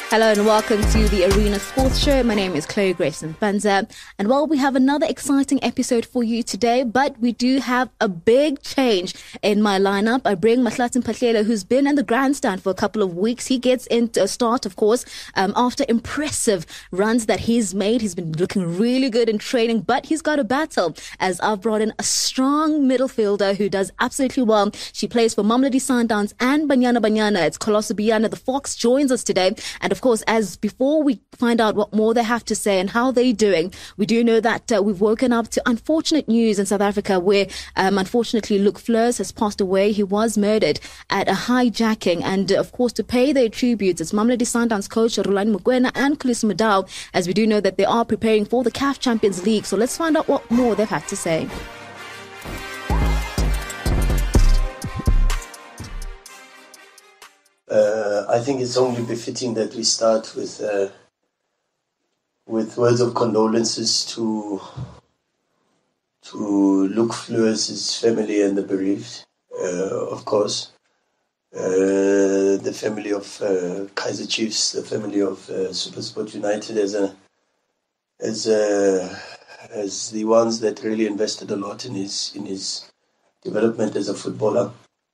Hello and welcome to the Arena Sports Show. My name is Chloe Grayson Banza. And well, we have another exciting episode for you today, but we do have a big change in my lineup. I bring Mahlatin Patlele, who's been in the grandstand for a couple of weeks. He gets into a start, of course, after impressive runs that he's made. He's been looking really good in training, but he's got a battle as I've brought in a strong midfielder who does absolutely well. She plays for Mamelodi Sundowns and Banyana. It's Colosso Biyana. The Fox joins us today. And of course, as before we find out what more they have to say and how they're doing, we do know that we've woken up to unfortunate news in South Africa where, unfortunately, Luke Fleurs has passed away. He was murdered at a hijacking. And, of course, to pay their tributes, it's Mamelodi Sundowns coach Rulani Mokoena and Khulisi Mudau, as we do know that they are preparing for the CAF Champions League. So let's find out what more they've had to say. I think it's only befitting that we start with words of condolences to Luke Fleurs' family and the bereaved, of course, the family of Kaizer Chiefs, the family of SuperSport United as the ones that really invested a lot in his development as a footballer.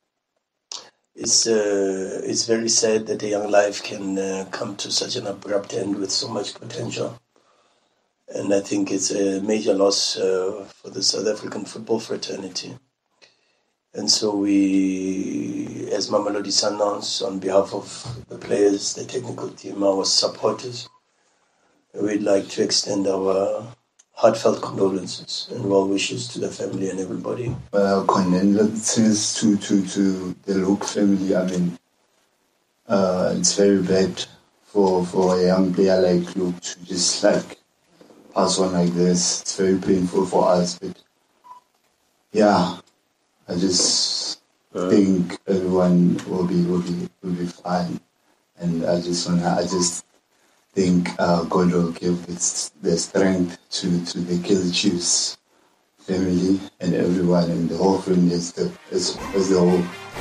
It's very sad that a young life can come to such an abrupt end with so much potential. And I think it's a major loss for the South African football fraternity. And so we, as Mamelodi Sundowns, on behalf of the players, the technical team, our supporters, we'd like to extend our heartfelt condolences and well wishes to the family and everybody. Condolences to the Luke family. I mean, it's very bad for a young player like Luke to just pass on like this. It's very painful for us, but yeah, I just think everyone will be fine, and I just think God will give the strength to the Kaizer Chiefs family and everyone and the whole family as the whole.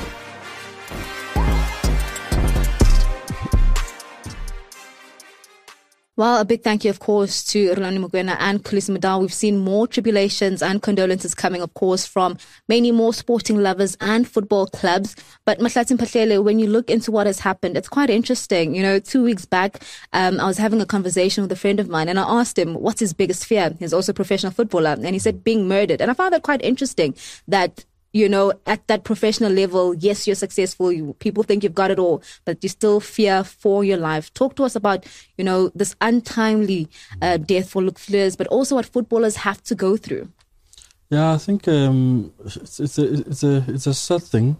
Well, a big thank you, of course, to Rulani Mokoena and Khulisi Mudau. We've seen more tribulations and condolences coming, of course, from many more sporting lovers and football clubs. But Mahlatin Patlele, when you look into what has happened, it's quite interesting. 2 weeks back, I was having a conversation with a friend of mine and I asked him, what's his biggest fear? He's also a professional footballer. And he said, being murdered. And I found that quite interesting that at that professional level, yes, you're successful. People think you've got it all, but you still fear for your life. Talk to us about, this untimely death for Luke Fleurs, but also what footballers have to go through. Yeah, I think it's a sad thing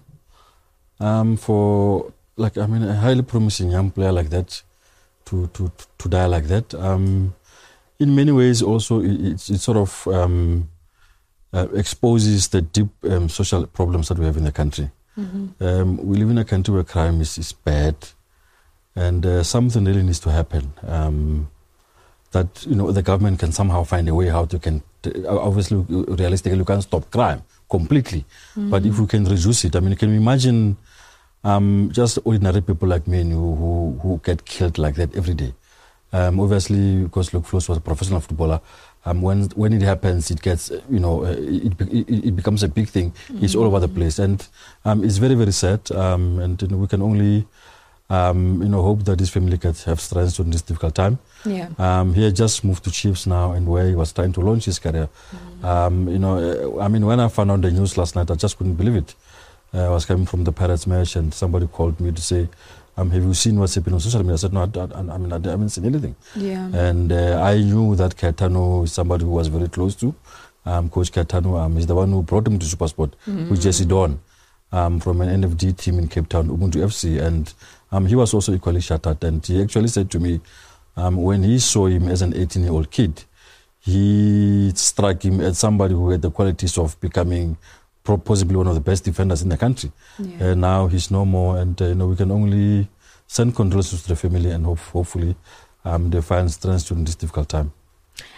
for a highly promising young player like that to die like that. In many ways, also it sort of exposes the deep social problems that we have in the country. Mm-hmm. We live in a country where crime is bad, and something really needs to happen. That the government can somehow find a way how to obviously realistically you can't stop crime completely, mm-hmm. but if we can reduce it, can you imagine just ordinary people like me who get killed like that every day? Obviously, because Luke Fleurs was a professional footballer. When it happens, it gets, it becomes a big thing. Mm-hmm. It's all over the place. And it's very, very sad. And we can only, hope that this family can have strength during this difficult time. Yeah. He had just moved to Chiefs now, and where he was trying to launch his career. Mm-hmm. When I found out the news last night, I just couldn't believe it. I was coming from the Pirates match, and somebody called me to say, have you seen what's happening on social media? I said, no, I haven't seen anything. Yeah. And I knew that Caetano is somebody who was very close to Coach Caetano. He's the one who brought him to SuperSport with Jesse Dawn from an NFD team in Cape Town, Ubuntu FC. And he was also equally shattered. And he actually said to me, when he saw him as an 18-year-old kid, he struck him as somebody who had the qualities of becoming possibly one of the best defenders in the country. Yeah. Now he's no more, and we can only send condolences to the family and hopefully they find strength during this difficult time.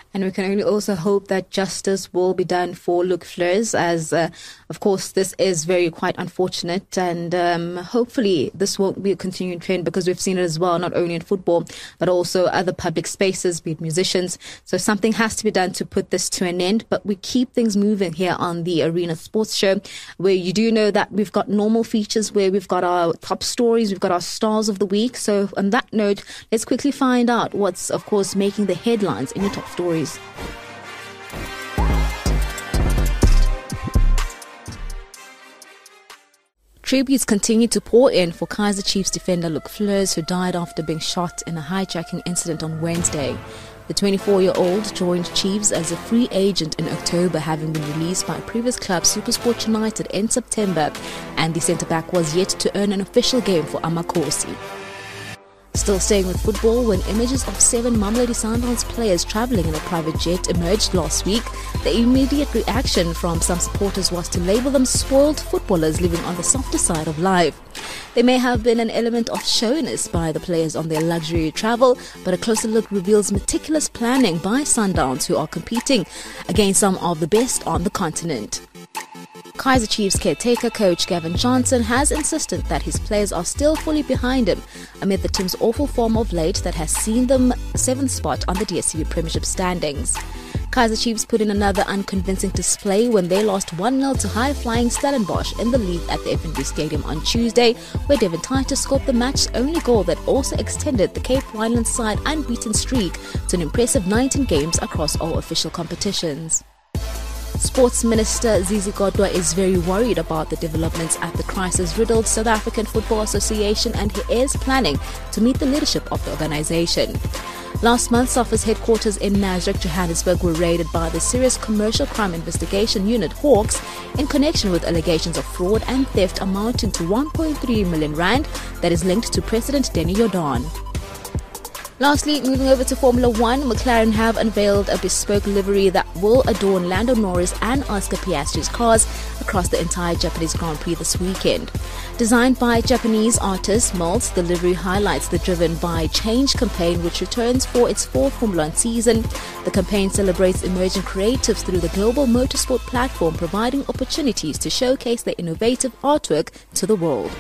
And we can only also hope that justice will be done for Luke Fleurs, as, of course, this is quite unfortunate. And hopefully this won't be a continuing trend, because we've seen it as well, not only in football, but also other public spaces, be it musicians. So something has to be done to put this to an end. But we keep things moving here on the Arena Sports Show, where you do know that we've got normal features where we've got our top stories, we've got our stars of the week. So on that note, let's quickly find out what's, of course, making the headlines in your top stories. Tributes continue to pour in for Kaizer Chiefs defender Luke Fleurs, who died after being shot in a hijacking incident on Wednesday. The 24-year-old joined Chiefs as a free agent in October, having been released by previous club SuperSport United in September, and the centre-back was yet to earn an official game for Amakhosi. Still staying with football, when images of 7 Mamelodi Sundowns players travelling in a private jet emerged last week, the immediate reaction from some supporters was to label them spoiled footballers living on the softer side of life. There may have been an element of showness by the players on their luxury travel, but a closer look reveals meticulous planning by Sundowns, who are competing against some of the best on the continent. Kaizer Chiefs caretaker coach Gavin Johnson has insisted that his players are still fully behind him amid the team's awful form of late that has seen them 7th spot on the DStv Premiership standings. Kaizer Chiefs put in another unconvincing display when they lost 1-0 to high-flying Stellenbosch in the league at the FNB Stadium on Tuesday, where Devin Titus scored the match's only goal that also extended the Cape Winelands side unbeaten streak to an impressive 19 games across all official competitions. Sports Minister Zizi Kodwa is very worried about the developments at the crisis-riddled South African Football Association, and he is planning to meet the leadership of the organisation. Last month, SAFA's headquarters in Nasrec, Johannesburg, were raided by the Serious Commercial Crime Investigation Unit, Hawks, in connection with allegations of fraud and theft amounting to 1.3 million rand that is linked to President Denny Jordan. Lastly, moving over to Formula One, McLaren have unveiled a bespoke livery that will adorn Lando Norris and Oscar Piastri's cars across the entire Japanese Grand Prix this weekend. Designed by Japanese artist Molds, the livery highlights the Driven by Change campaign, which returns for its 4th Formula One season. The campaign celebrates emerging creatives through the global motorsport platform, providing opportunities to showcase their innovative artwork to the world.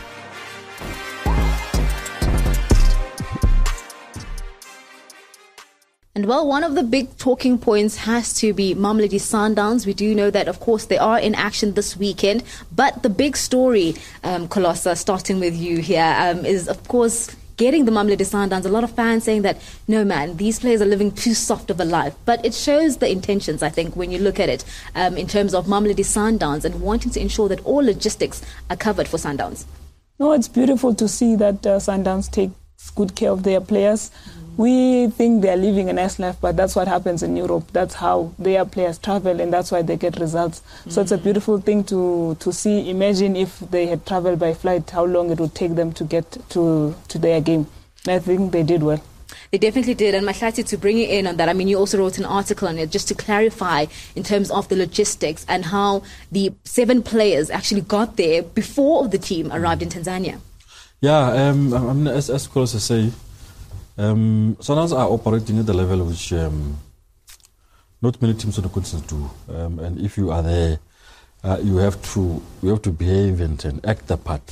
And well, one of the big talking points has to be Mamelodi Sundowns. We do know that, of course, they are in action this weekend. But the big story, Colossa, starting with you here, is, of course, getting the Mamelodi Sundowns. A lot of fans saying that, no, man, these players are living too soft of a life. But it shows the intentions, I think, when you look at it, in terms of Mamelodi Sundowns and wanting to ensure that all logistics are covered for Sundowns. No, it's beautiful to see that Sundowns takes good care of their players. We think they are living a nice life, but that's what happens in Europe. That's how their players travel, and that's why they get results. So it's a beautiful thing to see. Imagine if they had traveled by flight, how long it would take them to get to their game. And I think they did well. They definitely did. And Mahlati, to bring you in on that, I mean, you also wrote an article on it just to clarify in terms of the logistics and how the 7 players actually got there before the team arrived in Tanzania. Yeah, as Colossa say, Sundowns are operating at the level which not many teams on the continent do. And if you are there, you have to behave and act the part.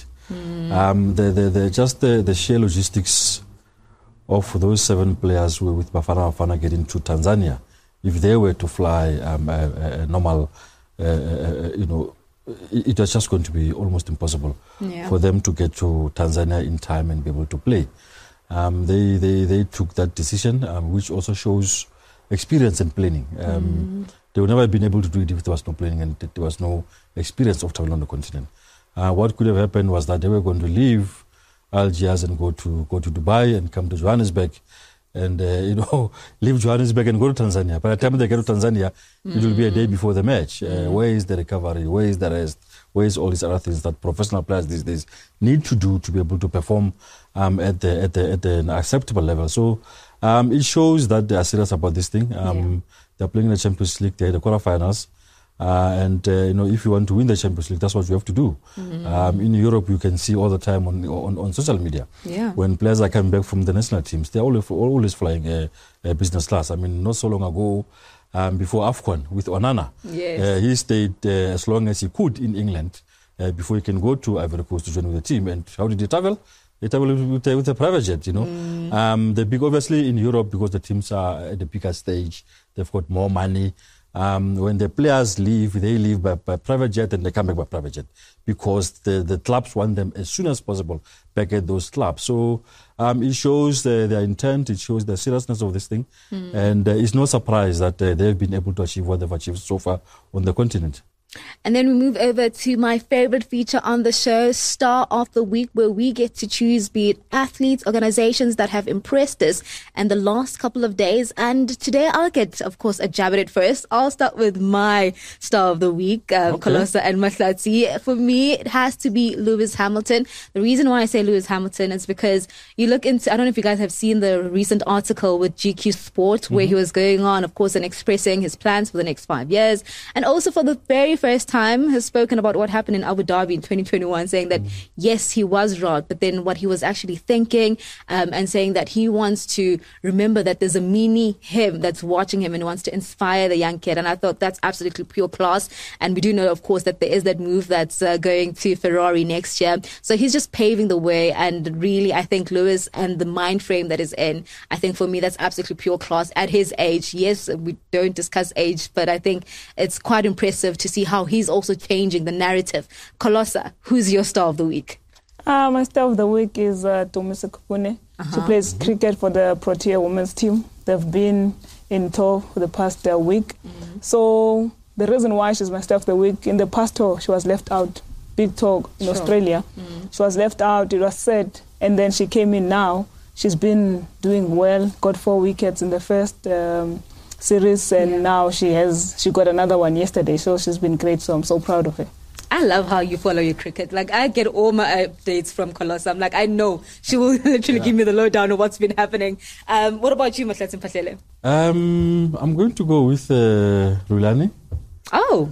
The sheer logistics of those 7 players with Bafana getting to Tanzania, if they were to fly a normal, it was just going to be almost impossible for them to get to Tanzania in time and be able to play. They took that decision, which also shows experience in planning. They would never have been able to do it if there was no planning and there was no experience of traveling on the continent. What could have happened was that they were going to leave Algiers and go to Dubai and come to Johannesburg and leave Johannesburg and go to Tanzania. By the time they get to Tanzania, it will be a day before the match. Where is the recovery? Where is the rest? Where is all these other things that professional players these days need to do to be able to perform at an acceptable level? So it shows that they are serious about this thing. They're playing in the Champions League. They're in the quarterfinals. And if you want to win the Champions League, that's what you have to do. In Europe, you can see all the time on social media. Yeah. When players are coming back from the national teams, they're always flying business class. I mean, not so long ago, before AFCON with Onana, Yes. he stayed as long as he could in England before he can go to Ivory Coast to join with the team. And how did he travel? They travel with a private jet, Obviously in Europe, because the teams are at the bigger stage, they've got more money. When the players leave, they leave by private jet and they come back by private jet because the clubs want them as soon as possible back at those clubs. So it shows their intent, it shows the seriousness of this thing. And it's no surprise that they've been able to achieve what they've achieved so far on the continent. And then we move over to my favorite feature on the show, Star of the Week, where we get to choose, be it athletes, organizations that have impressed us in the last couple of days. And today I'll get, of course, a jab at it first. I'll start with my Star of the Week, Kolosa and Mahlatsi. For me, it has to be Lewis Hamilton. The reason why I say Lewis Hamilton is because you look into, I don't know if you guys have seen the recent article with GQ Sport, where he was going on, of course, and expressing his plans for the next 5 years. And also for the very first time has spoken about what happened in Abu Dhabi in 2021, saying that yes, he was robbed, but then what he was actually thinking, and saying that he wants to remember that there's a mini him that's watching him and wants to inspire the young kid. And I thought that's absolutely pure class. And we do know, of course, that there is that move that's going to Ferrari next year. So he's just paving the way. And really, I think Lewis and the mind frame that is in, I think for me, that's absolutely pure class at his age. Yes, we don't discuss age, but I think it's quite impressive to see how he's also changing the narrative. Kolosa, who's your Star of the Week? My Star of the Week is Dumiso Kupune. She plays cricket for the Protea women's team. They've been in tour for the past week. So the reason why she's my Star of the Week, in the past tour, she was left out. Big tour in Australia. She was left out, it was said, and then she came in now. She's been doing well, got 4 wickets in the first series, and now she got another one yesterday, so she's been great, so I'm so proud of her. I love how you follow your cricket. Like, I get all my updates from Kolosa. I'm like, I know she will literally give me the lowdown of what's been happening. What about you, Mahlatsi Mphahlele? I'm going to go with Rulani. Oh.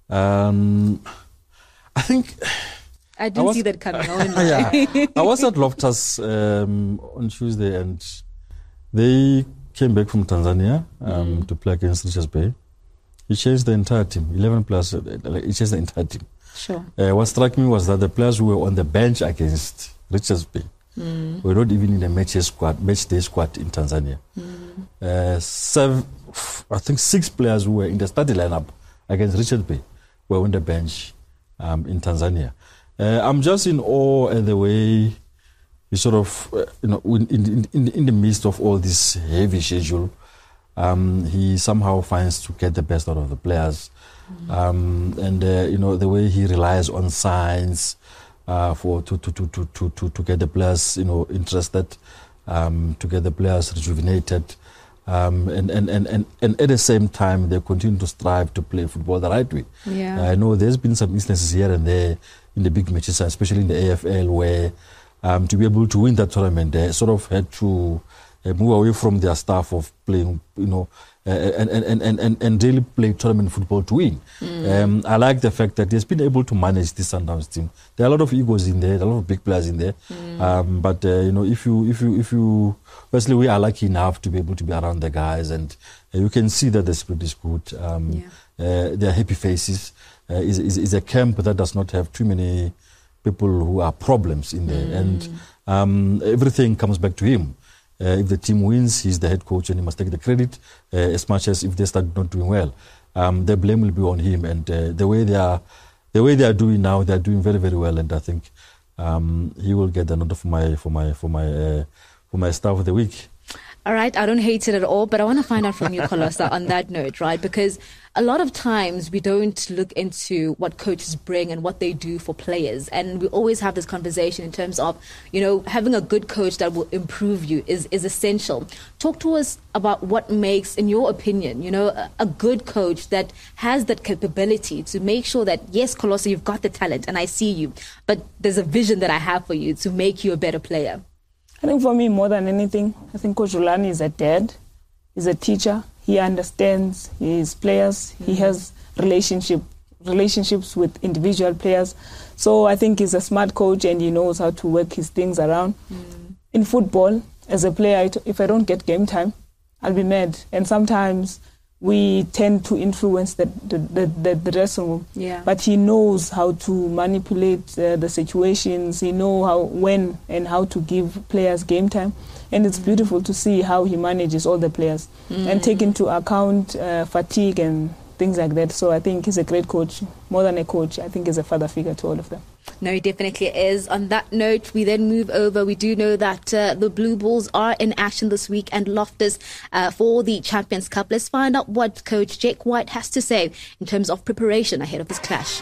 I think I didn't see that coming on. I was at Loftus on Tuesday, and they came back from Tanzania to play against Richards Bay. He changed the entire team, 11 players. He changed the entire team. Sure. What struck me was that the players who were on the bench against Richards Bay were not even in the match day squad in Tanzania. I think 6 players who were in the starting lineup against Richards Bay were on the bench in Tanzania. I'm just in awe at the way he sort of, in the midst of all this heavy schedule, he somehow finds to get the best out of the players. The way he relies on signs to get the players, interested, to get the players rejuvenated. And at the same time, they continue to strive to play football the right way. Yeah. I know there's been some instances here and there in the big matches, especially in the AFL, where to be able to win that tournament, they sort of had to move away from their staff of playing, and really play tournament football to win. I like the fact that he's been able to manage this Sundowns team. There are a lot of egos in there, a lot of big players in there. But if you, firstly, we are lucky enough to be able to be around the guys, and you can see that the spirit is good. They are happy faces. Is a camp that does not have too many people who are problems in there, and everything comes back to him. If the team wins, he's the head coach and he must take the credit, as much as if they start not doing well. The blame will be on him, and the way they are doing now, they are doing very, very well, and I think he will get the nod for my Star of the Week. All right, I don't hate it at all, but I want to find out from you, Kolosa, on that note, right? Because a lot of times we don't look into what coaches bring and what they do for players. And we always have this conversation in terms of, having a good coach that will improve you is essential. Talk to us about what makes, in your opinion, a good coach that has that capability to make sure that, yes, Kolosa, you've got the talent and I see you, but there's a vision that I have for you to make you a better player. I think for me, more than anything, I think Coach Rulani is a dad, he's a teacher. He understands his players. He has relationships with individual players. So I think he's a smart coach and he knows how to work his things around. In football, as a player, if I don't get game time, I'll be mad. And sometimes we tend to influence the dressing room. Yeah. But he knows how to manipulate the situations. He knows when and how to give players game time. And it's beautiful to see how he manages all the players and take into account fatigue and things like that. So I think he's a great coach. More than a coach, I think he's a father figure to all of them. No, he definitely is. On that note, we then move over. We do know that the Blue Bulls are in action this week and Loftus for the Champions Cup. Let's find out what Coach Jake White has to say in terms of preparation ahead of this clash.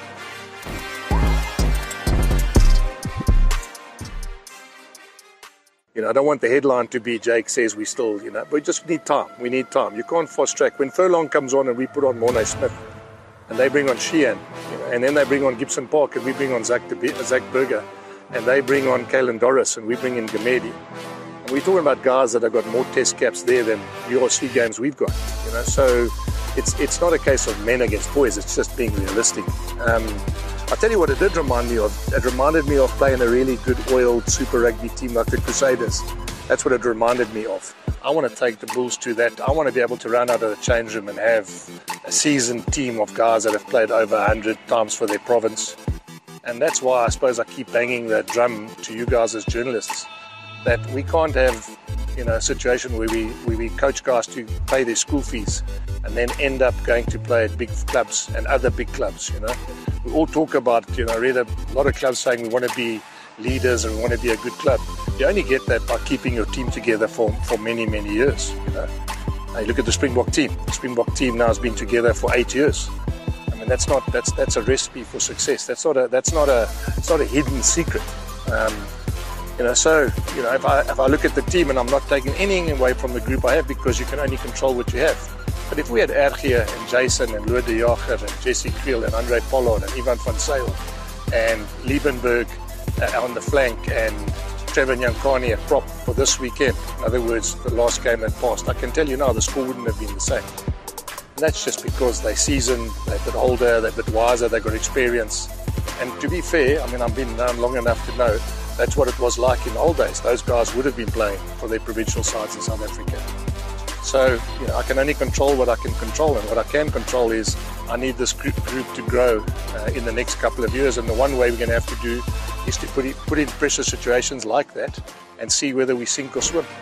I don't want the headline to be Jake says we still, we just need time. We need time. You can't fast track. When Furlong comes on and we put on Morne Smith and they bring on Sheehan, and then they bring on Gibson Park and we bring on Zach Burger and they bring on Kalen Doris and we bring in Gamedi. And we're talking about guys that have got more test caps there than URC games we've got. So it's not a case of men against boys. It's just being realistic. I'll tell you what it did remind me of. It reminded me of playing a really good oiled Super Rugby team like the Crusaders. That's what it reminded me of. I want to take the Bulls to that. I want to be able to run out of the change room and have a seasoned team of guys that have played over 100 times for their province. And that's why I suppose I keep banging that drum to you guys as journalists, that we can't have a situation where we coach guys to pay their school fees and then end up going to play at big clubs and other big clubs. We all talk about, I read a lot of clubs saying we want to be leaders and we want to be a good club. You only get that by keeping your team together for many, many years. Now you look at the Springbok team. The Springbok team now has been together for 8 years. I mean, that's a recipe for success. It's not a hidden secret. So if I look at the team and I'm not taking anything away from the group I have, because you can only control what you have. But if we had Ergier and Jason and Loerde Jager and Jesse Creel and Andre Pollard and Ivan van Zyl and Liebenberg on the flank and Trevor Nyankani at prop for this weekend, in other words, the last game had passed, I can tell you now the score wouldn't have been the same. And that's just because they're seasoned, they're a bit older, they're a bit wiser, they've got experience. And to be fair, I've been around long enough to know that's what it was like in the old days. Those guys would have been playing for their provincial sides in South Africa. So, I can only control what I can control, and what I can control is I need this group to grow in the next couple of years, and the one way we're going to have to do is to put in pressure situations like that and see whether we sink or swim.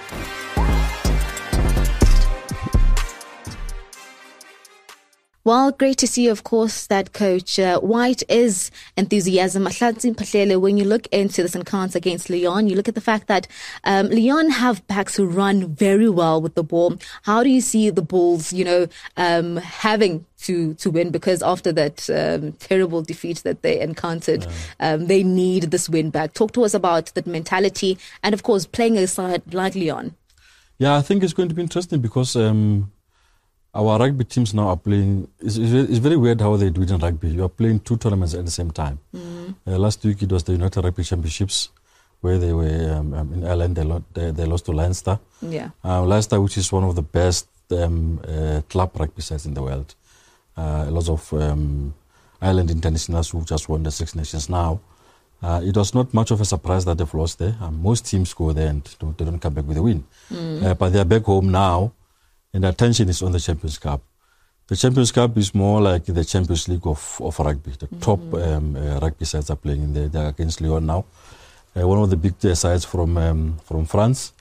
Well, great to see, of course, that Coach White is enthusiasm. When you look into this encounter against Lyon, you look at the fact that Lyon have backs who run very well with the ball. How do you see the Bulls, having to win? Because after that terrible defeat that they encountered, they need this win back. Talk to us about the mentality and, of course, playing a side like Lyon. Yeah, I think it's going to be interesting because our rugby teams now are playing. It's very weird how they do it in rugby. You are playing two tournaments at the same time. Last week it was the United Rugby Championships, where they were in Ireland. They lost to Leinster. Yeah. Leinster, which is one of the best club rugby sides in the world. Lots of Ireland internationals who just won the Six Nations now. It was not much of a surprise that they've lost there. Most teams go there and they don't come back with a win. But they are back home now. And the attention is on the Champions Cup. The Champions Cup is more like the Champions League of rugby. The top rugby sides are playing in there. They're against Lyon now. One of the big sides from France.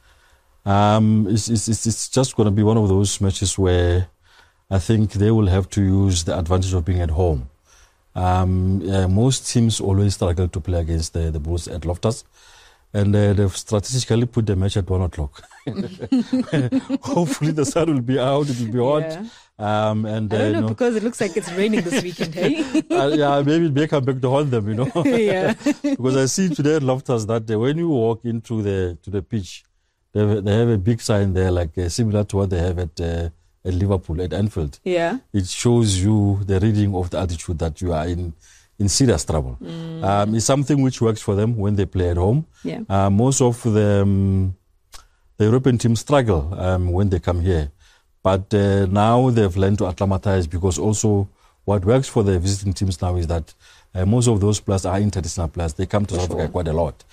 It's just going to be one of those matches where I think they will have to use the advantage of being at home. Most teams always struggle to play against the Bulls at Loftus. And they've strategically put the match at 1 o'clock. Hopefully the sun will be out, it will be hot. I don't know, because it looks like it's raining this weekend, hey? Maybe it may come back to haunt them, Yeah. Because I see today at Loftus that when you walk into the pitch, they have a big sign there, like similar to what they have at Liverpool, at Anfield. Yeah. It shows you the reading of the altitude that you are in serious trouble. It's something which works for them when they play at home. Most of the European teams struggle when they come here. But now they've learned to acclimatize, because also what works for the visiting teams now is that most of those players are international players. They come to South Africa quite a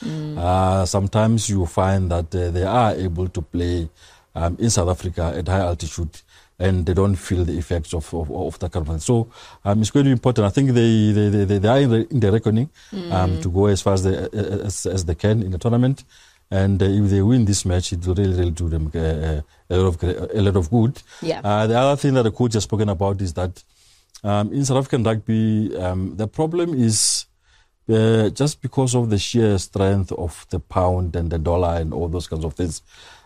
lot. Sometimes you find that they are able to play in South Africa at high altitude, and they don't feel the effects of that kind of thing. So it's going to be important. I think they are in the reckoning to go as far as they can in the tournament. And if they win this match, it will really do them a lot of good. Yeah. The other thing that the coach has spoken about is that in South African rugby, the problem is just because of the sheer strength of the pound and the dollar and all those kinds of things.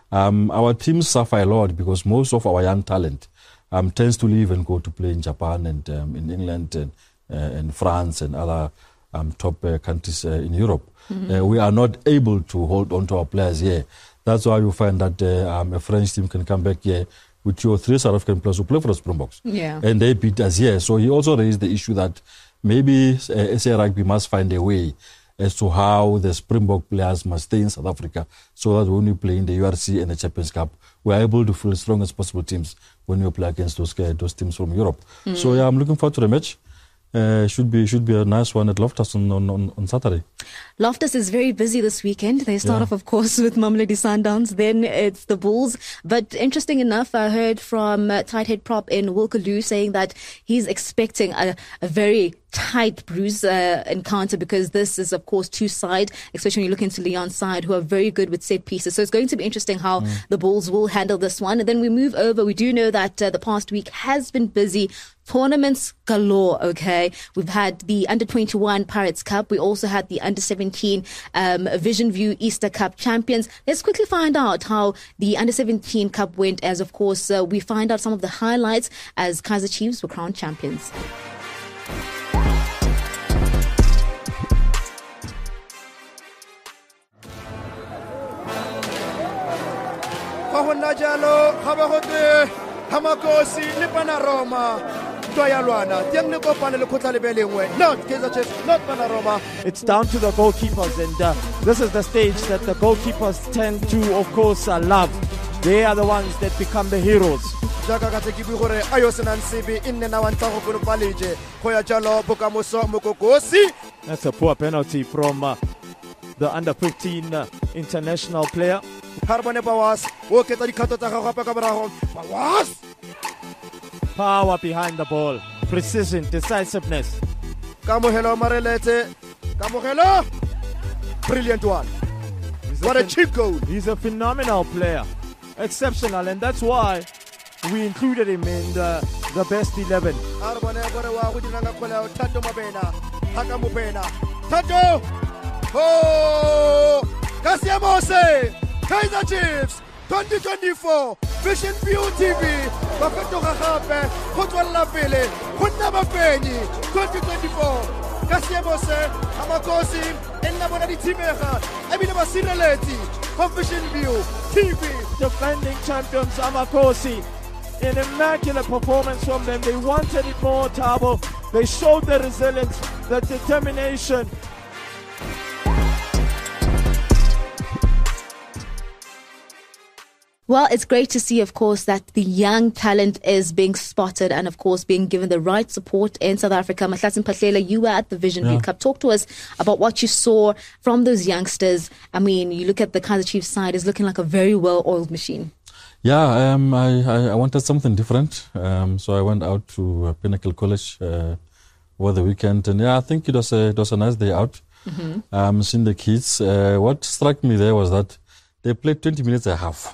Our teams suffer a lot because most of our young talent tends to leave and go to play in Japan and in England and France and other top countries in Europe. We are not able to hold on to our players here. That's why you find that a French team can come back here with 2 or 3 South African players who play for the Springboks. Yeah. And they beat us here. So he also raised the issue that maybe SA Rugby must find a way as to how the Springbok players must stay in South Africa, so that when we play in the URC and the Champions Cup, we're able to field the strongest possible teams when we play against those teams from Europe. So yeah, I'm looking forward to the match. Should be a nice one at Loftus on Saturday. Loftus is very busy this weekend. They start off, of course, with Mamelodi Sundowns. Then it's the Bulls. But interesting enough, I heard from tight head prop in Wilkaloo saying that he's expecting a very tight Bruce encounter, because this is, of course, 2 sides, especially when you look into Leon's side, who are very good with set pieces. So it's going to be interesting how the Bulls will handle this one. And then we move over. We do know that the past week has been busy. Tournaments galore, okay? We've had the Under-21 Pirates Cup. We also had the Under-17 Vision View Easter Cup champions. Let's quickly find out how the Under-17 Cup went, as, of course, we find out some of the highlights as Kaizer Chiefs were crowned champions. Hamakosi Lipanaroma Toyalwana Tiang Nikopana Lekota Lebelingwe, not Kaizer Chiefs, not Panaroma. It's down to the goalkeepers, and this is the stage that the goalkeepers tend to, of course, love. They are the ones that become the heroes. That's a poor penalty from the under-15 international player. Power behind the ball, precision, decisiveness. Kamuhelo Marelete, Kamuhelo, brilliant one. What a cheap goal. He's a phenomenal player, exceptional, and that's why we included him in the best 11. Tato! Oh! Kasiamose! Kaizer Chiefs! 2024 Vision View TV! Bafetoga gape, go tswella pele, go nna bafenyi 2024. Kasiamose, Amakosi, e nna bona ditimega, ebile ba sireletsi go Vision View TV. Defending champions Amakosi. An immaculate performance from them. They wanted it more, Thabo. They showed the resilience, the determination. Well, it's great to see, of course, that the young talent is being spotted and, of course, being given the right support in South Africa. Mahlasin Pahlela, you were at the Vision View Cup. Talk to us about what you saw from those youngsters. I mean, you look at the Kaizer Chiefs side, it's looking like a very well-oiled machine. Yeah, I wanted something different. So I went out to Pinnacle College over the weekend. And yeah, I think it was a nice day out. Seeing the kids. What struck me there was that they played 20 minutes and a half.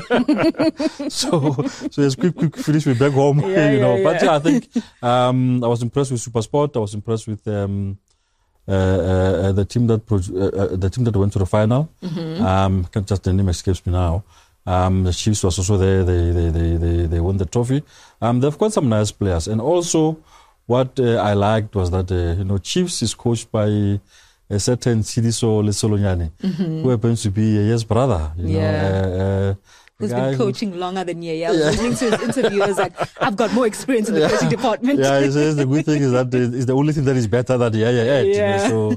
so it's quick finish, we back home, But yeah, I think I was impressed with SuperSport. I was impressed with the team that went to the final. Just the name escapes me now. The Chiefs was also there. They won the trophy. They've got some nice players, and also what I liked was that Chiefs is coached by a certain Sidiso Lesolonyane, who happens to be Yeya's brother. Who's been coaching longer than Yeya. I was listening to his interview. I was like, I've got more experience in the coaching department. Yeah, he says the good thing is that it's the only thing that is better than Yeya had. So,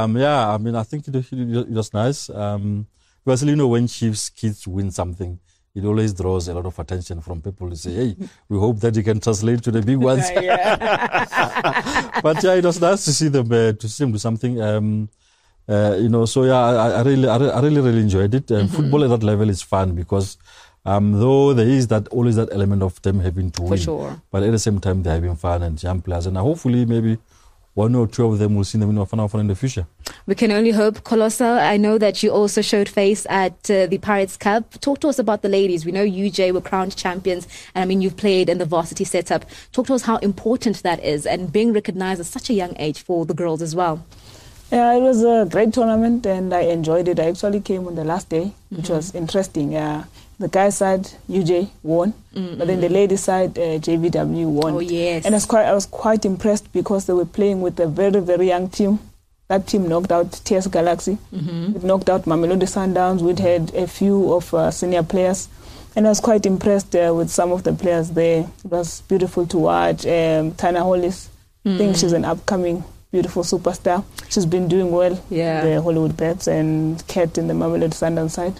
I think it was nice. Because when Chiefs kids win something, it always draws a lot of attention from people to say, hey, we hope that you can translate to the big ones. But yeah, it was nice to see them do something. So yeah, I really enjoyed it. Football at that level is fun because though there is always that element of them having to win, for sure, but at the same time they're having fun and young players, and hopefully maybe one or two of them will see them in the future. We can only hope. Colossa, I know that you also showed face at the Pirates Cup. Talk to us about the ladies. We know UJ were crowned champions, and I mean, you've played in the varsity setup. Talk to us how important that is and being recognized at such a young age for the girls as well. Yeah, it was a great tournament and I enjoyed it. I actually came on the last day, which was interesting. The guys' side, UJ won, but then the ladies' side, JVW won. Oh, yes. And I was quite impressed because they were playing with a very, very young team. That team knocked out TS Galaxy. It knocked out Mamelodi Sundowns. We'd had a few of senior players. And I was quite impressed with some of the players there. It was beautiful to watch. Tana Hollis, I think she's an upcoming beautiful superstar. She's been doing well. The Hollywood Bets, and Kat in the Mamelodi Sundowns side.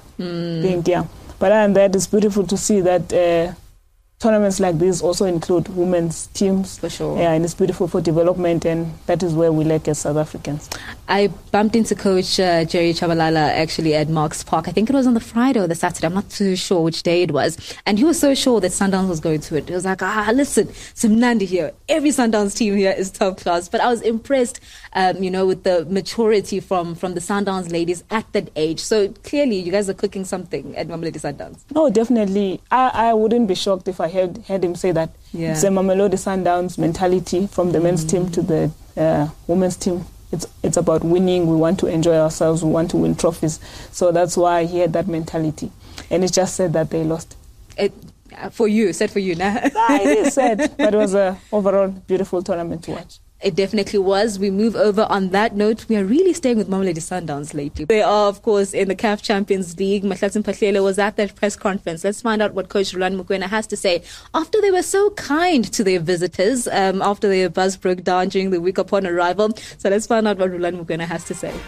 But other than that, it's beautiful to see that tournaments like this also include women's teams. For sure. Yeah, and it's beautiful for development, and that is where we lack as South Africans. I bumped into Coach Jerry Chabalala actually at Marks Park. I think it was on the Friday or the Saturday. I'm not too sure which day it was. And he was so sure that Sundowns was going to it. He was like, listen, Simnandi here. Every Sundowns team here is top class. But I was impressed, with the maturity from the Sundowns ladies at that age. So clearly you guys are cooking something at Mamelodi Sundowns. No, definitely. I wouldn't be shocked if I heard him say that. Yeah. It's a Mamelodi Sundowns mentality from the men's team to the women's team. It's about winning. We want to enjoy ourselves. We want to win trophies. So that's why he had that mentality. And it just said that they lost. Said for you now. It is sad, but it was an overall beautiful tournament to watch. It definitely was. We move over on that note. We are really staying with Mamelodi Sundowns lately. They are, of course, in the CAF Champions League. Mahlatsi Mphahlele was at that press conference. Let's find out what Coach Rulani Mokoena has to say after they were so kind to their visitors, after their bus broke down during the week upon arrival. So let's find out what Rulani Mokoena has to say.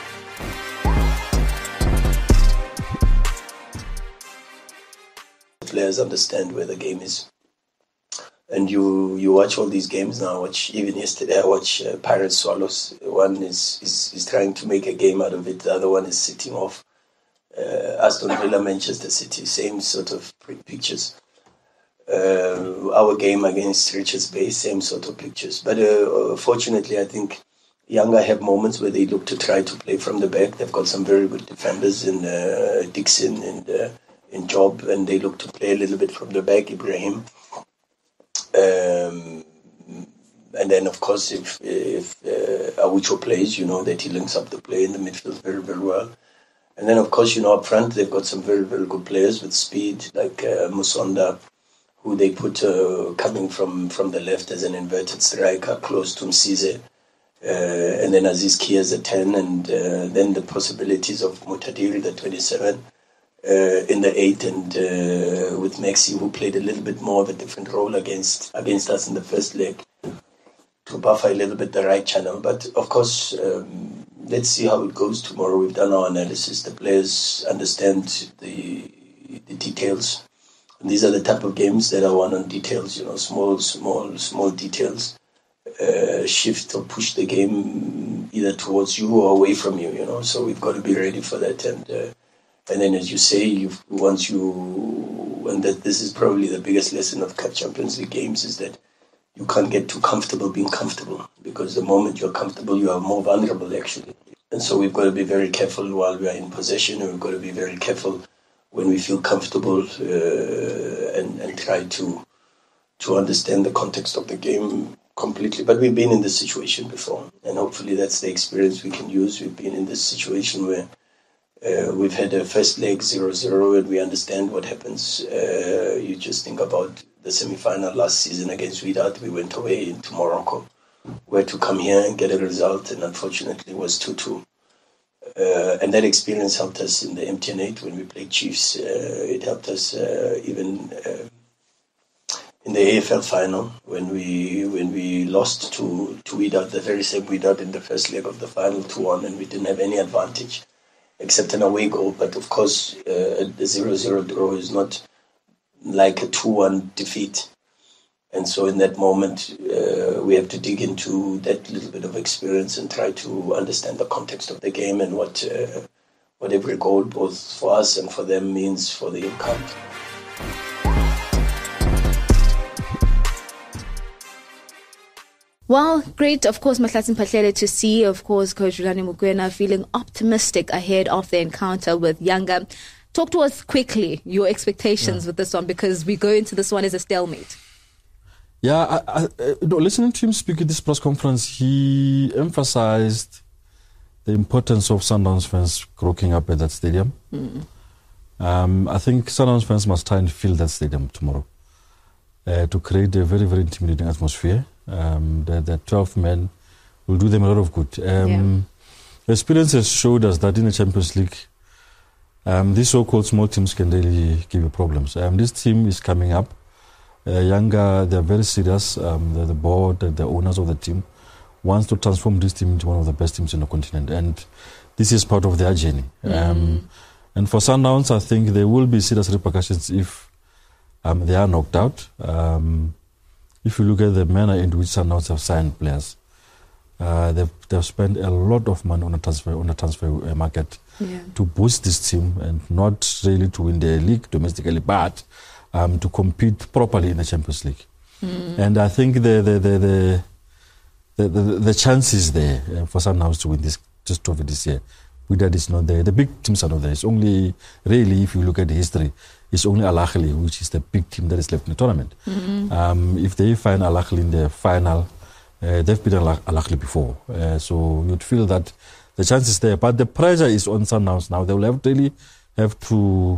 Players understand where the game is. And you watch all these games now. Even yesterday, I watched Pirates Swallows. One is trying to make a game out of it. The other one is sitting off. Aston Villa, Manchester City, same sort of pictures. Our game against Richards Bay, same sort of pictures. But fortunately, I think Yanga have moments where they look to try to play from the back. They've got some very good defenders in Dixon and in Job, and they look to play a little bit from the back, Ibrahim. And then, of course, if Awucho plays, that he links up the play in the midfield very, very well. And then, of course, up front, they've got some very, very good players with speed, like Musonda, who they put coming from the left as an inverted striker, close to Msize. And then Aziz Ki as a 10, and then the possibilities of Mutadiri, the 27. In the 8 and with Maxi, who played a little bit more of a different role against us in the first leg, to buffer a little bit the right channel. But of course, let's see how it goes tomorrow. We've done our analysis. The players understand the details. And these are the type of games that are won on details, small details. Shift or push the game either towards you or away from you, So we've got to be ready for that. And then, as you say, this is probably the biggest lesson of CAF Champions League games, is that you can't get too comfortable being comfortable, because the moment you're comfortable, you are more vulnerable, actually. And so we've got to be very careful while we are in possession, and we've got to be very careful when we feel comfortable and try to understand the context of the game completely. But we've been in this situation before, and hopefully that's the experience we can use. We've been in this situation where we've had a first leg 0-0, and we understand what happens. You just think about the semi-final last season against Wydad. We went away into Morocco, where to come here and get a result, and unfortunately it was 2-2. And that experience helped us in the MTN 8 when we played Chiefs. It helped us even in the AFL final when we lost to Wydad, the very same Wydad in the first leg of the final 2-1, and we didn't have any advantage. except an away goal. But of course, the 0-0 draw is not like a 2-1 defeat. And so in that moment, we have to dig into that little bit of experience and try to understand the context of the game and what every goal, both for us and for them, means for the outcome. Well, great, of course, Mahlasin Phahlele, to see, of course, Coach Rulani Mokoena feeling optimistic ahead of the encounter with Yanga. Talk to us quickly, your expectations with this one, because we go into this one as a stalemate. Yeah, listening to him speak at this press conference, he emphasized the importance of Sundowns fans rocking up at that stadium. I think Sundowns fans must try and fill that stadium tomorrow to create a very, very intimidating atmosphere. The 12 men will do them a lot of good. Experience has showed us that in the Champions League, these so-called small teams can really give you problems. This team is coming up. Yanga, they're very serious. The board, the owners of the team wants to transform this team into one of the best teams in the continent. And this is part of their journey. And for Sundowns, I think there will be serious repercussions if they are knocked out. If you look at the manner in which Sundowns have signed players, they've spent a lot of money on the transfer market to boost this team, and not really to win the league domestically, but to compete properly in the Champions League. And I think the chance is there for Sundowns to win this trophy this year. Wydad is not there. The big teams are not there. It's only, really, if you look at the history, it's only Al Ahly, which is the big team that is left in the tournament. If they find Al Ahly in the final, they've beaten Al Ahly before. So you'd feel that the chance is there. But the pressure is on Sundowns now. They will really have to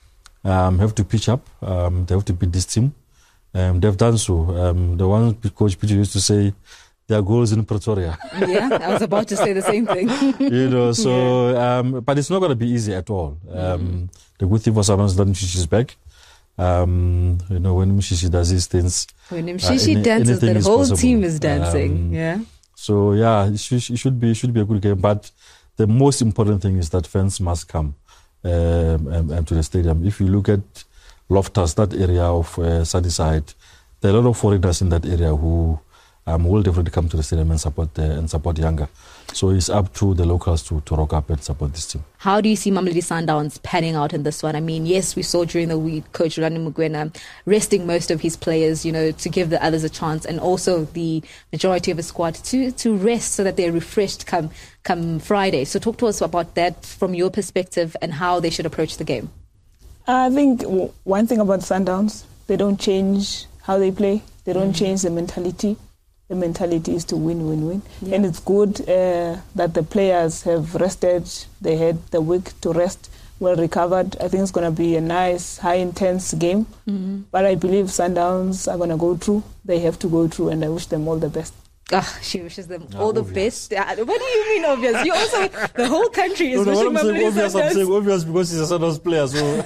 pitch up. They have to beat this team. They've done so. The one Coach Peter used to say, their goals in Pretoria. Yeah, I was about to say the same thing. But it's not going to be easy at all. The good thing for Sundowns is that Mshishi is back. When Mshishi does these things, when Mshishi dances, the whole possible. Team is dancing. So it should be a good game. But the most important thing is that fans must come to the stadium. If you look at Loftus, that area of Sunnyside, there are a lot of foreigners in that area who will definitely come to the stadium and support Yanga. So it's up to the locals to rock up and support this team. How do you see Mamelodi Sundowns panning out in this one? I mean, yes, we saw during the week Coach Rulani Mokoena resting most of his players, to give the others a chance, and also the majority of the squad to rest so that they're refreshed come Friday. So talk to us about that from your perspective and how they should approach the game. I think one thing about Sundowns, they don't change how they play. They don't change the mentality. The mentality is to win. Yeah. And it's good that the players have rested. They had the week to rest, well recovered. I think it's going to be a nice, high-intense game. But I believe Sundowns are going to go through. They have to go through, and I wish them all the best. She wishes them all the best. What do you mean obvious? You also, the whole country is wishing Mamelodi Sundowns. I'm saying obvious because he's a Sundowns player. So.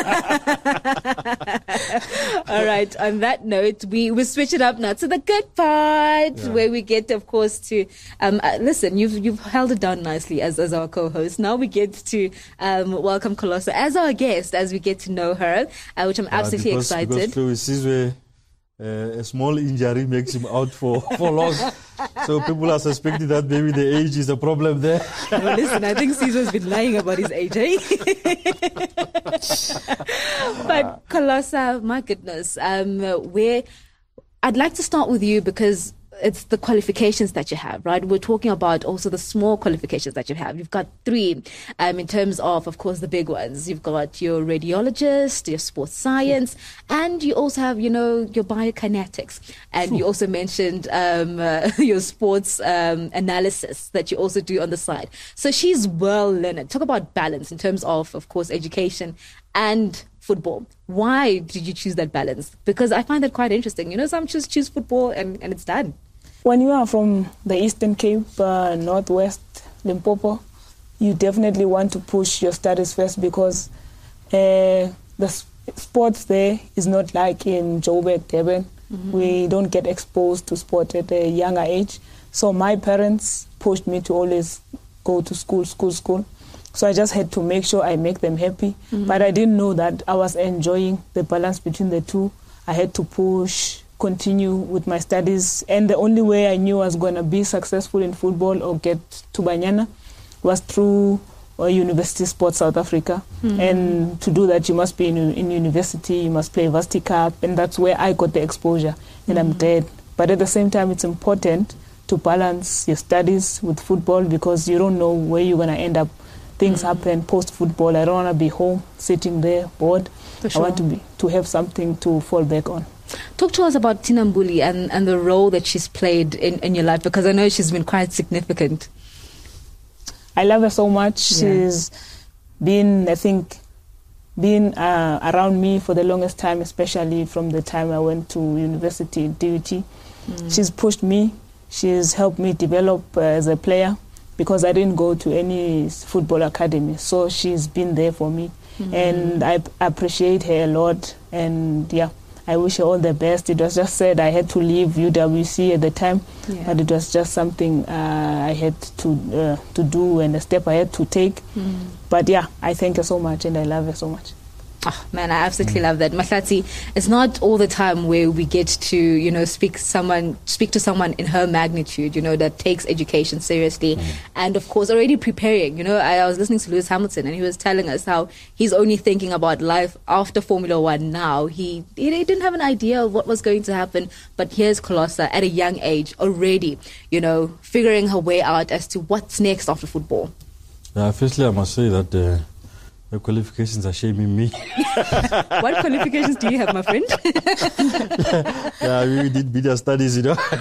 All right, on that note, we switch it up now to the good part, where we get, of course, to listen, you've held it down nicely as our co-host. Now we get to welcome Colossa as our guest, as we get to know her, which I'm absolutely excited. Because a small injury makes him out for long. So people are suspecting that maybe the age is a problem there. Well, listen, I think Caesar's been lying about his age, eh? But Colossa, my goodness, I'd like to start with you because it's the qualifications that you have, right? We're talking about also the small qualifications that you have. You've got 3 in terms of course, the big ones. You've got your radiologist, your sports science, and you also have, your biokinetics. And you also mentioned your sports analysis that you also do on the side. So she's well learned. Talk about balance in terms of course, education and football. Why did you choose that balance? Because I find that quite interesting. Some just choose football and it's done. When you are from the Eastern Cape, Northwest, Limpopo, you definitely want to push your studies first because the sports there is not like in Joburg, Durban. We don't get exposed to sport at a younger age. So my parents pushed me to always go to school. So I just had to make sure I make them happy. But I didn't know that I was enjoying the balance between the two. I had to push, continue with my studies. And the only way I knew I was going to be successful in football or get to Banyana was through University Sports South Africa. And to do that, you must be in university, you must play Varsity Cup. And that's where I got the exposure. And I'm glad. But at the same time, it's important to balance your studies with football because you don't know where you're going to end up. Things happen post-football. I don't want to be home, sitting there, bored. Sure. I want to have something to fall back on. Talk to us about Tina Mbuli and the role that she's played in your life, because I know she's been quite significant. I love her so much. Yeah. She's been, I think, around me for the longest time, especially from the time I went to university, DUT. She's pushed me. She's helped me develop as a player, because I didn't go to any football academy. So she's been there for me. And I appreciate her a lot. And yeah, I wish her all the best. It was just said I had to leave UWC at the time, but it was just something I had to do and a step I had to take. But yeah, I thank her so much and I love her so much. Oh, man, I absolutely love that. Mahlati, it's not all the time where we get to, speak to someone in her magnitude, that takes education seriously. And of course, already preparing. I was listening to Lewis Hamilton and he was telling us how he's only thinking about life after Formula One now. He didn't have an idea of what was going to happen. But here's Colossa at a young age already, figuring her way out as to what's next after football. Firstly, I must say that the qualifications are shaming me. What qualifications do you have, my friend? We did media studies,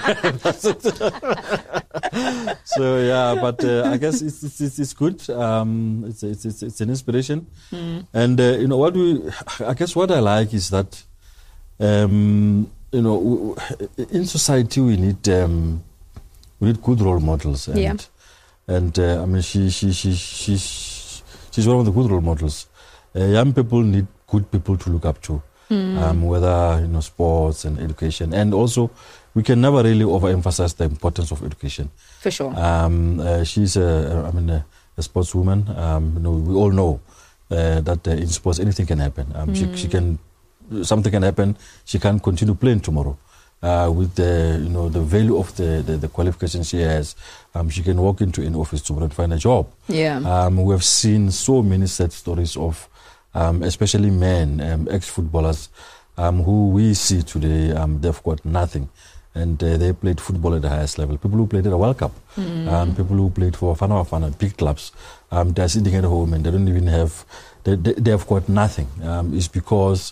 So yeah, but I guess it's good. It's an inspiration, and what I like is that in society we need good role models, and I mean she's one of the good role models. Young people need good people to look up to, whether sports and education. And also, we can never really overemphasize the importance of education. For sure. She's a sportswoman. We all know that in sports anything can happen. Something can happen. She can continue playing tomorrow. With the value of the qualifications she has, she can walk into an office tomorrow and find a job. Yeah. We have seen so many sad stories of, especially men, ex-footballers, who we see today. They've got nothing, and they played football at the highest level. People who played at the World Cup, people who played for Bafana, big clubs, they're sitting at home and they don't even have. They've got nothing. It's because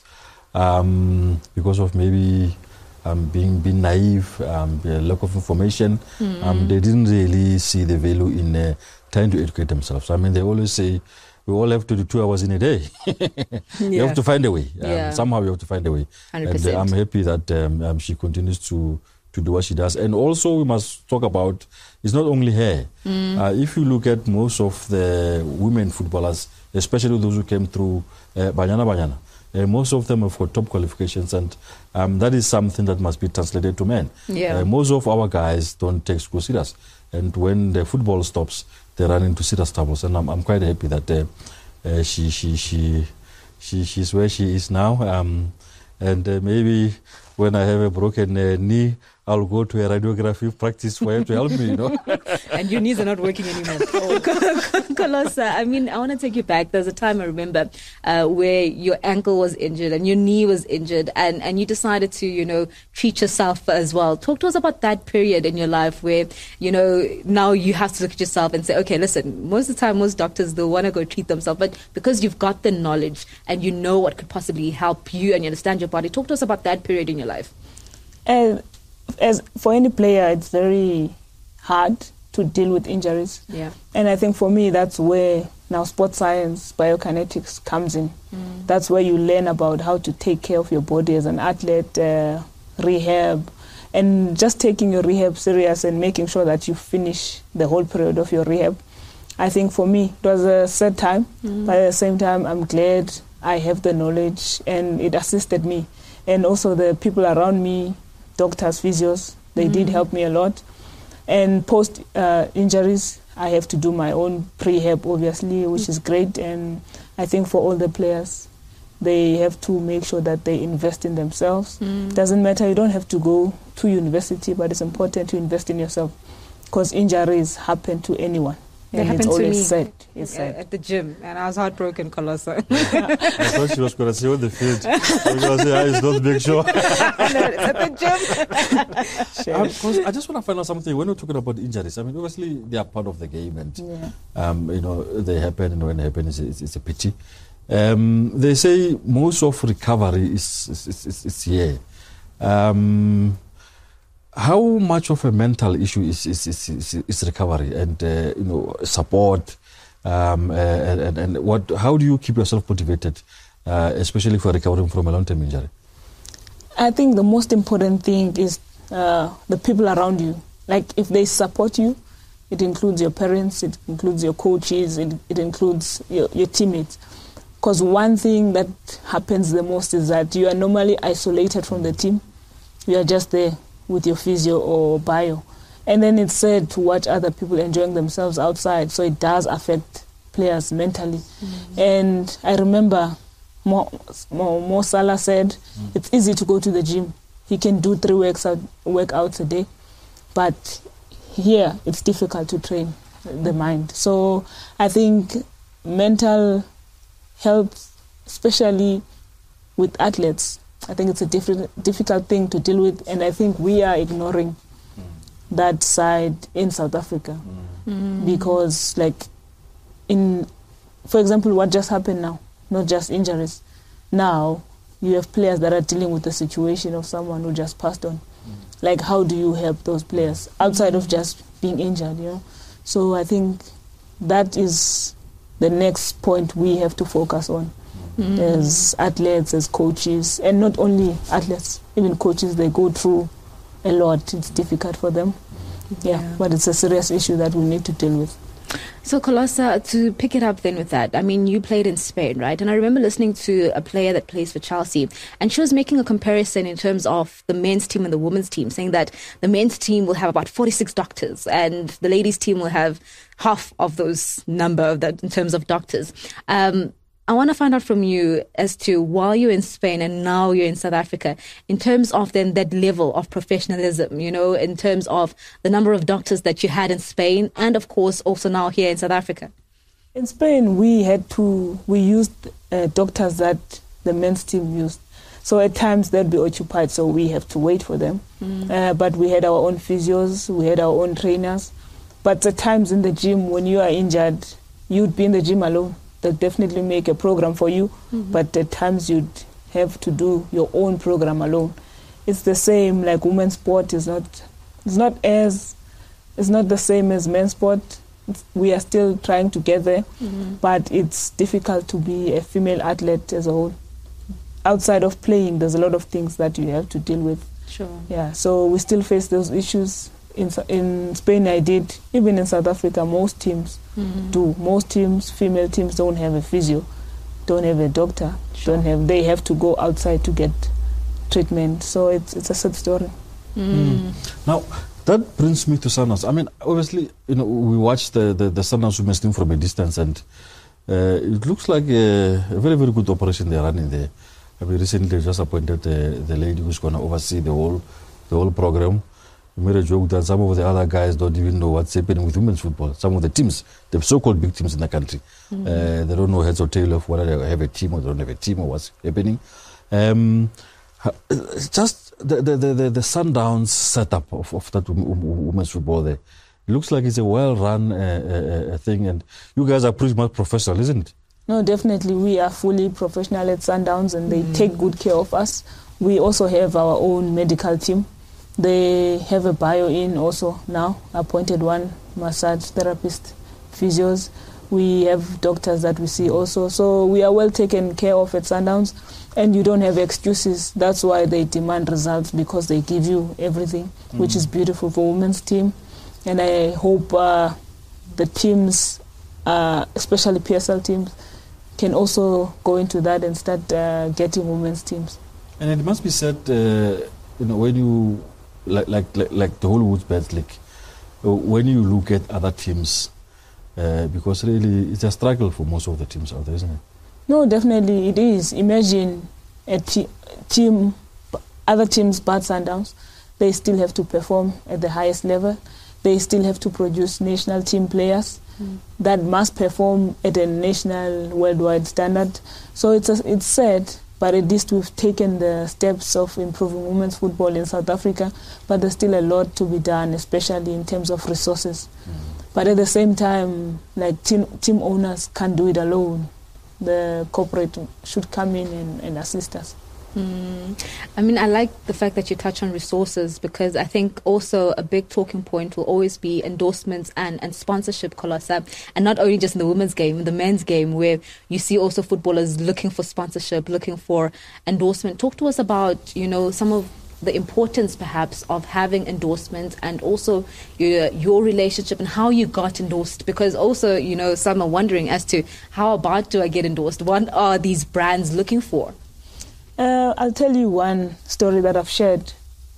of maybe. Being naive, lack of information, they didn't really see the value in trying to educate themselves. I mean, they always say, we all have to do 2 hours in a day. You have to find a way. Somehow you have to find a way. 100%. And I'm happy that she continues to do what she does. And also we must talk about, it's not only her. If you look at most of the women footballers, especially those who came through Banyana, most of them have got top qualifications, and that is something that must be translated to men. Most of our guys don't take school serious, and when the football stops, they run into serious troubles. And I'm quite happy that she's where she is now. And maybe when I have a broken knee, I'll go to a radiography practice for her to help me, And your knees are not working anymore. Colossa, I mean, I want to take you back. There's a time I remember where your ankle was injured and your knee was injured, and you decided to, treat yourself as well. Talk to us about that period in your life where, now you have to look at yourself and say, okay, listen, most of the time, most doctors, they'll want to go treat themselves, but because you've got the knowledge and you know what could possibly help you and you understand your body, talk to us about that period in your life. As for any player, it's very hard to deal with injuries. Yeah. And I think for me, that's where now sports science, biokinetics comes in. That's where you learn about how to take care of your body as an athlete, rehab, and just taking your rehab serious and making sure that you finish the whole period of your rehab. I think for me, it was a sad time, but at the same time, I'm glad I have the knowledge and it assisted me. And also the people around me, doctors, physios, they did help me a lot. And post-injuries, I have to do my own prehab, obviously, which is great. And I think for all the players, they have to make sure that they invest in themselves. Doesn't matter, you don't have to go to university, but it's important to invest in yourself because injuries happen to anyone. That and happened it's to always me sad. It's sad. at the gym, and I was heartbroken, Colossa. I thought she was going to say on the field. I was going to say, it's not big show. At the gym. Because I just want to find out something. When we're talking about injuries, I mean, obviously they are part of the game, and they happen, and when they happen, it's a pity. They say most of recovery is here. How much of a mental issue is recovery and support and what? How do you keep yourself motivated, especially for recovering from a long-term injury? I think the most important thing is the people around you. Like if they support you, it includes your parents, it includes your coaches, it includes your teammates. Because one thing that happens the most is that you are normally isolated from the team. You are just there with your physio or bio. And then it's sad to watch other people enjoying themselves outside. So it does affect players mentally. And I remember Mo Salah said it's easy to go to the gym. He can do 3 workouts a day. But here it's difficult to train the mind. So I think mental health, especially with athletes, I think it's a difficult thing to deal with, and I think we are ignoring that side in South Africa because, like, for example, what just happened now, not just injuries. Now you have players that are dealing with the situation of someone who just passed on. Like, how do you help those players outside of just being injured? So I think that is the next point we have to focus on. As athletes, as coaches, and not only athletes, even coaches, they go through a lot. It's difficult for them. But it's a serious issue that we need to deal with. So, Colossa, to pick it up then with that, I mean, you played in Spain, right? And I remember listening to a player that plays for Chelsea, and she was making a comparison in terms of the men's team and the women's team, saying that the men's team will have about 46 doctors, and the ladies' team will have half of those number of that in terms of doctors. I want to find out from you as to while you're in Spain and now you're in South Africa, in terms of then that level of professionalism, in terms of the number of doctors that you had in Spain and, of course, also now here in South Africa. In Spain, we used doctors that the men's team used. So at times they'd be occupied, so we have to wait for them. But we had our own physios, we had our own trainers. But at times in the gym, when you are injured, you'd be in the gym alone. They'll definitely make a program for you, but at times you'd have to do your own program alone. It's the same, like women's sport is not the same as men's sport. We are still trying to get there, but it's difficult to be a female athlete as a whole. Outside of playing, there's a lot of things that you have to deal with. Sure. Yeah, so we still face those issues. In Spain I did, even in South Africa, most teams do. Most teams, female teams, don't have a physio, don't have a doctor, they have to go outside to get treatment. So it's a sad story. Now, that brings me to Sundowns. I mean, obviously, we watched the Sundowns women's team from a distance, and it looks like a very, very good operation they're running there. I mean, recently they just appointed the lady who's going to oversee the whole program. You made a joke that some of the other guys don't even know what's happening with women's football. Some of the teams, the so-called big teams in the country, they don't know heads or tail of whether they have a team or don't have a team or what's happening. Just the Sundowns setup of that women's football there, it looks like it's a well-run thing, and you guys are pretty much professional, isn't it? No, definitely. We are fully professional at Sundowns, and they take good care of us. We also have our own medical team. They have a bio in also now, appointed one, massage therapist, physios. We have doctors that we see also. So we are well taken care of at Sundowns, and you don't have excuses. That's why they demand results, because they give you everything, which is beautiful for women's team. And I hope the teams, especially PSL teams, can also go into that and start getting women's teams. And it must be said, when you like the whole Woodsbeds League, when you look at other teams, Because really it's a struggle for most of the teams out there, isn't it? No, definitely it is. Imagine a team, other teams but Sundowns, they still have to perform at the highest level. They still have to produce national team players that must perform at a national, worldwide standard. So it's sad, but at least we've taken the steps of improving women's football in South Africa, but there's still a lot to be done, especially in terms of resources. But at the same time, like team owners can't do it alone. The corporate should come in and assist us. I mean, I like the fact that you touch on resources, because I think also a big talking point will always be endorsements and sponsorship, Kolosa, and not only just in the women's game, the men's game, where you see also footballers looking for sponsorship, looking for endorsement. Talk to us about, you know, some of the importance perhaps of having endorsements, and also your relationship and how you got endorsed, because also, you know, some are wondering as to how about do I get endorsed? What are these brands looking for? I'll tell you one story that I've shared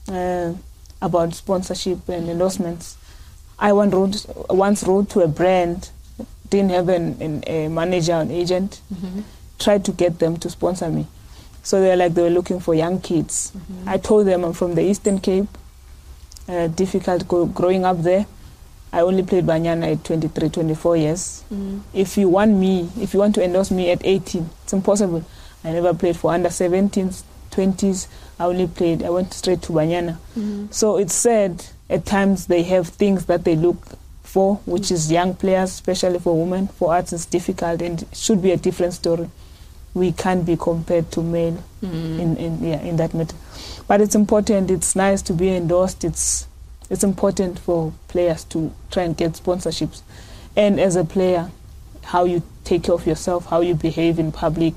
about sponsorship and endorsements. I once wrote to a brand, didn't have a manager or an agent, tried to get them to sponsor me. So they were looking for young kids. I told them I'm from the Eastern Cape, difficult growing up there. I only played Banyana at 23, 24 years. If you want to endorse me at 18, it's impossible. I never played for under 17s, 20s. I went straight to Banyana. So it's sad, at times they have things that they look for, which is young players, especially for women. For us, it's difficult, and it should be a different story. We can't be compared to male in that matter. But it's important, it's nice to be endorsed. It's important for players to try and get sponsorships. And as a player, how you take care of yourself, how you behave in public,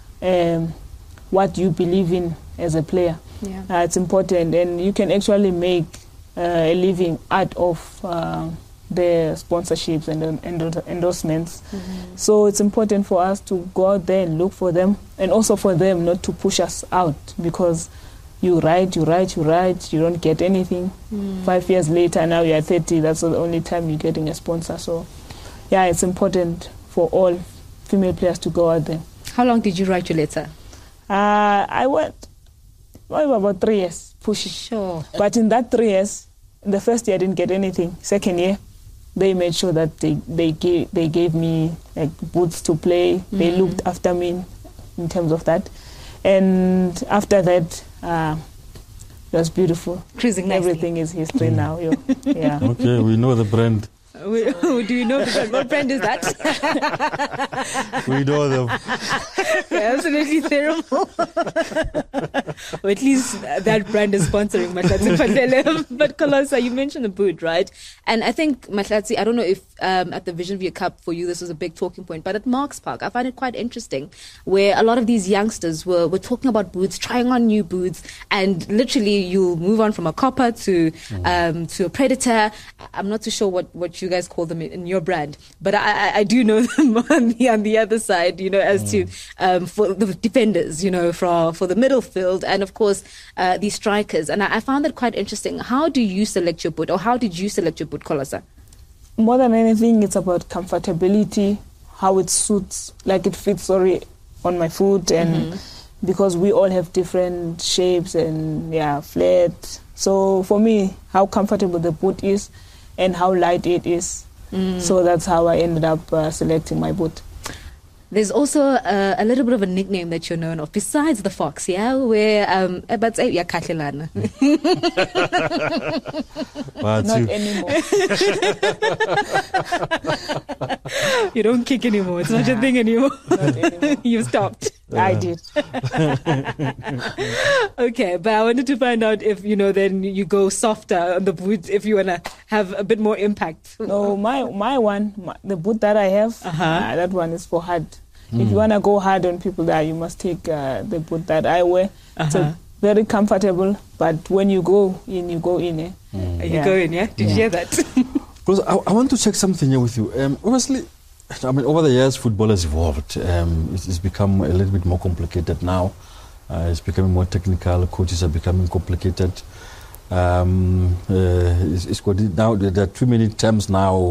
what you believe in as a player. It's important, and you can actually make a living out of the sponsorships and endorsements. So it's important for us to go out there and look for them, and also for them not to push us out, because you write, you don't get anything. 5 years later, now you're 30, that's the only time you're getting a sponsor. So yeah, it's important for all female players to go out there. How long did you write your letter? I went about 3 years pushing. Sure. But in that 3 years, the first year I didn't get anything. Second year, they made sure that they gave me like boots to play. They looked after me in terms of that. And after that, it was beautiful. Cruising nicely. Everything is history now. Yeah. Okay, we know the brand. Do you know what brand is that? We know them. Absolutely terrible. Or at least that brand is sponsoring Mahlatsi Pantele. But Kolosa, you mentioned the boot, right? And I think, Mahlatsi, I don't know if at the Vision View Cup for you this was a big talking point, but at Marks Park, I find it quite interesting, where a lot of these youngsters were talking about boots, trying on new boots, and literally you move on from a copper to a predator. I'm not too sure what you guys call them in your brand, but I do know them on the other side, you know, as to for the defenders, you know, for the middle field, and of course these strikers. And I found that quite interesting. How do you select your boot, or how did you select your boot, Kolosa? More than anything, it's about comfortability, how it suits, like it fits, on my foot, and because we all have different shapes and flat. So for me, how comfortable the boot is and how light it is. So that's how I ended up selecting my boot. There's also a little bit of a nickname that you're known of, besides the Fox, where but Katlelana. Not anymore. You don't kick anymore. It's not your thing anymore. Not anymore. You stopped. I did. Okay, but I wanted to find out if, you know, then you go softer on the boot if you want to have a bit more impact. No, the boot that I have, that one is for hard. If you want to go hard on people, you must take the boot that I wear. So very comfortable, but when you go in, you go in. You go in, yeah? Did you hear that? Because I want to check something here with you. Obviously, I mean, over the years, football has evolved. It's become a little bit more complicated now. It's becoming more technical. Coaches are becoming complicated. It's got now. There are too many terms now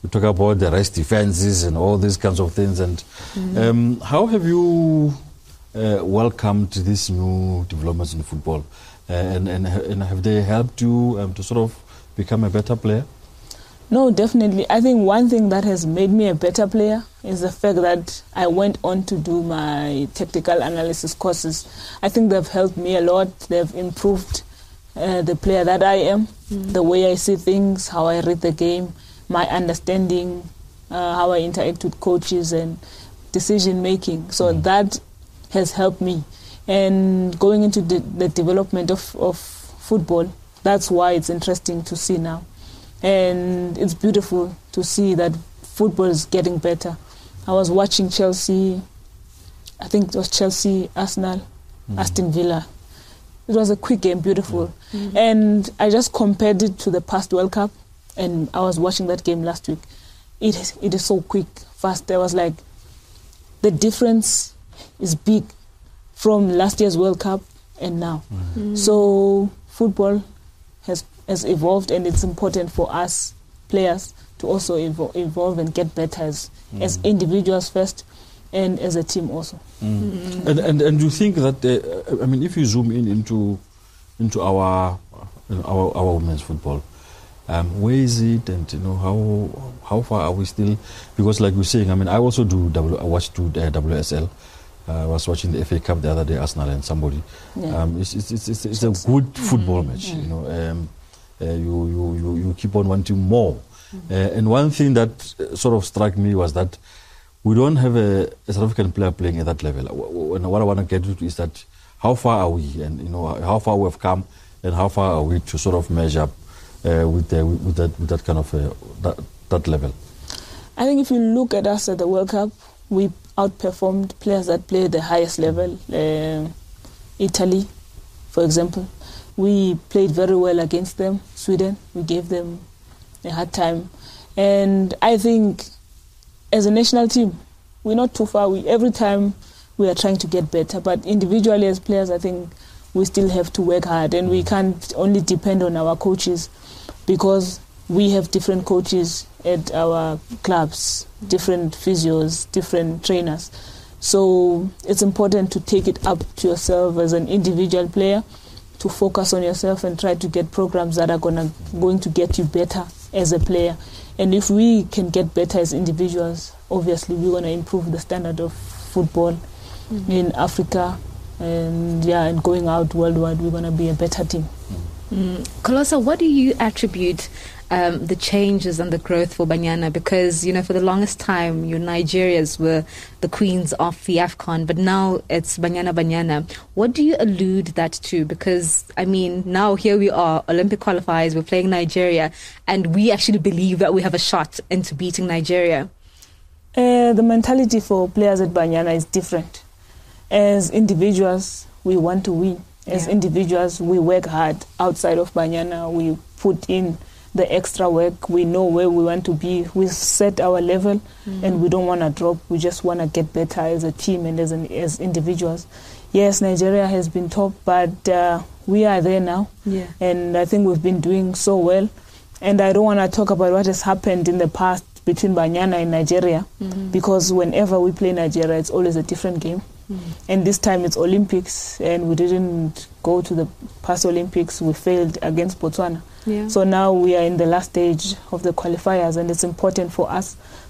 we talk about the rest defenses and all these kinds of things. And how have you welcomed these new developments in football? And have they helped you to sort of become a better player? No, definitely. I think one thing that has made me a better player is the fact that I went on to do my tactical analysis courses. I think they've helped me a lot. They've improved the player that I am, the way I see things, how I read the game, my understanding, how I interact with coaches and decision making. So that has helped me. And going into the development of football, that's why it's interesting to see now. And it's beautiful to see that football is getting better. I was watching Chelsea, I think it was Chelsea, Arsenal, Aston Villa. It was a quick game, beautiful. And I just compared it to the past World Cup, and I was watching that game last week. It is so quick, fast. I was like, the difference is big from last year's World Cup and now. So football has evolved, and it's important for us players to also evolve and get better as individuals first and as a team also. And you think that I mean, if you zoom into our women's football, where is it, and how far are we still? Because like we're saying, I mean, I also I watched WSL. I was watching the FA Cup the other day, Arsenal and somebody. It's a good football match. You keep on wanting more. And one thing that sort of struck me was that we don't have a South African player playing at that level. What I want to get to is that how far are we, and how far we have come, and how far are we to sort of measure up with that kind of that level. I think if you look at us at the World Cup, we outperformed players that play the highest level. Italy, for example, we played very well against them. Sweden, we gave them a hard time. And I think as a national team, we're not too far. Every time we are trying to get better. But individually as players, I think we still have to work hard. And we can't only depend on our coaches, because we have different coaches at our clubs, different physios, different trainers. So it's important to take it up to yourself as an individual player, to focus on yourself and try to get programs that are going to get you better as a player. And if we can get better as individuals, obviously we're going to improve the standard of football in Africa, and going out worldwide, we're going to be a better team. Kolosa, what do you attribute the changes and the growth for Banyana? Because, for the longest time, your Nigerians were the queens of the AFCON, but now it's Banyana. What do you allude that to? Because, I mean, now here we are, Olympic qualifiers, we're playing Nigeria, and we actually believe that we have a shot into beating Nigeria. The mentality for players at Banyana is different. As individuals, we want to win. As individuals, we work hard outside of Banyana. We put in the extra work. We know where we want to be. We set our level, and we don't want to drop. We just want to get better as a team and as individuals. Yes, Nigeria has been top, but we are there now. Yeah. And I think we've been doing so well. And I don't want to talk about what has happened in the past between Banyana and Nigeria, because whenever we play Nigeria, it's always a different game. And this time it's Olympics, and we didn't go to the past Olympics. We failed against Botswana. Yeah. So now we are in the last stage of the qualifiers, and it's important for us